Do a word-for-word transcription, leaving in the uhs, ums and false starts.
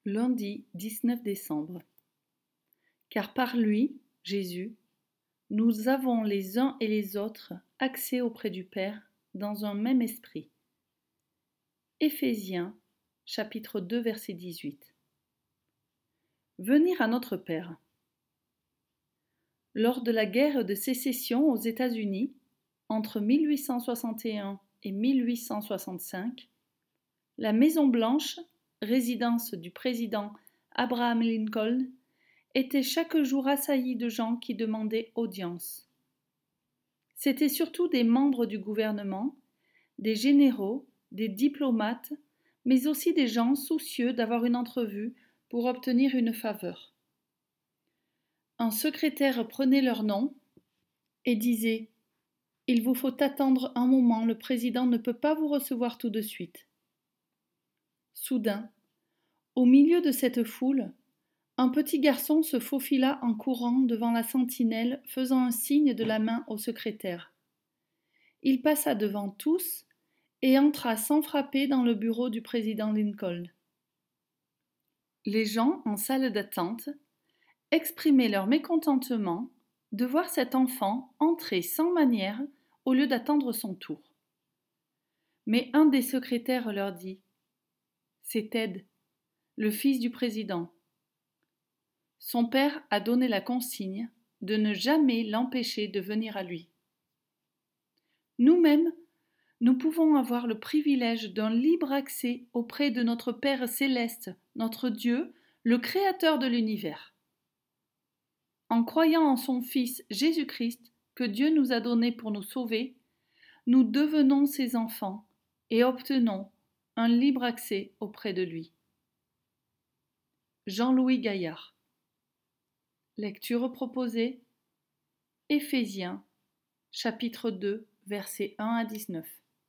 Lundi dix-neuf décembre. Car par lui, Jésus, nous avons les uns et les autres accès auprès du Père dans un même esprit. Éphésiens, chapitre deux, verset dix-huit. Venir à notre Père. Lors de la guerre de sécession aux États-Unis, entre mille huit cent soixante et un et mille huit cent soixante-cinq, la Maison-Blanche, résidence du président Abraham Lincoln, était chaque jour assaillie de gens qui demandaient audience. C'étaient surtout des membres du gouvernement, des généraux, des diplomates, mais aussi des gens soucieux d'avoir une entrevue pour obtenir une faveur. Un secrétaire prenait leur nom et disait « Il vous faut attendre un moment, le président ne peut pas vous recevoir tout de suite. » Soudain, au milieu de cette foule, un petit garçon se faufila en courant devant la sentinelle, faisant un signe de la main au secrétaire. Il passa devant tous et entra sans frapper dans le bureau du président Lincoln. Les gens en salle d'attente exprimaient leur mécontentement de voir cet enfant entrer sans manière au lieu d'attendre son tour. Mais un des secrétaires leur dit « C'est Ted, le fils du président. Son père a donné la consigne de ne jamais l'empêcher de venir à lui. Nous-mêmes, nous pouvons avoir le privilège d'un libre accès auprès de notre Père céleste, notre Dieu, le Créateur de l'univers. En croyant en son Fils Jésus-Christ, que Dieu nous a donné pour nous sauver, nous devenons ses enfants et obtenons un libre accès auprès de lui. Jean-Louis Gaillard. Lecture proposée, Éphésiens, chapitre deux, versets un à dix-neuf.